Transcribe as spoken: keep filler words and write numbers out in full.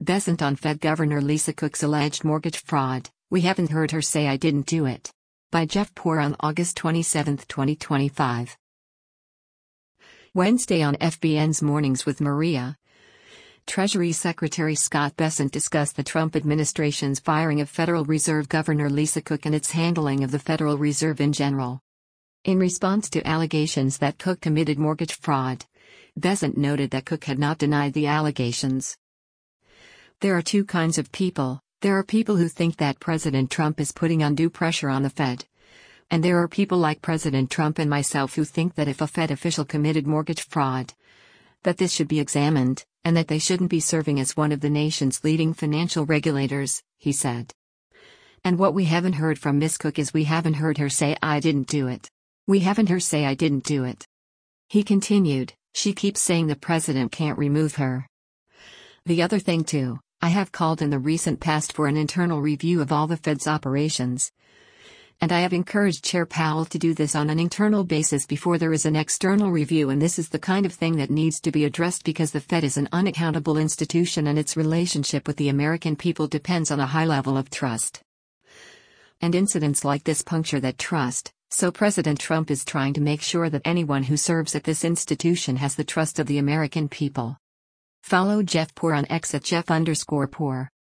Bessent on Fed Governor Lisa Cook's alleged mortgage fraud. We haven't heard her say I didn't do it. By Jeff Poor on August twenty-seventh, twenty twenty-five. Wednesday on F B N's Mornings with Maria. Treasury Secretary Scott Bessent discussed the Trump administration's firing of Federal Reserve Governor Lisa Cook and its handling of the Federal Reserve in general. In response to allegations that Cook committed mortgage fraud, Bessent noted that Cook had not denied the allegations. There are two kinds of people. There are people who think that President Trump is putting undue pressure on the Fed. And there are people like President Trump and myself who think that if a Fed official committed mortgage fraud, that this should be examined, and that they shouldn't be serving as one of the nation's leading financial regulators, he said. And what we haven't heard from Miss Cook is we haven't heard her say I didn't do it. We haven't heard her say I didn't do it. He continued, she keeps saying the president can't remove her. The other thing too, I have called in the recent past for an internal review of all the Fed's operations. And I have encouraged Chair Powell to do this on an internal basis before there is an external review, and this is the kind of thing that needs to be addressed because the Fed is an unaccountable institution and its relationship with the American people depends on a high level of trust. And incidents like this puncture that trust, so President Trump is trying to make sure that anyone who serves at this institution has the trust of the American people. Follow Jeff Poor on X at Jeff underscore Poor.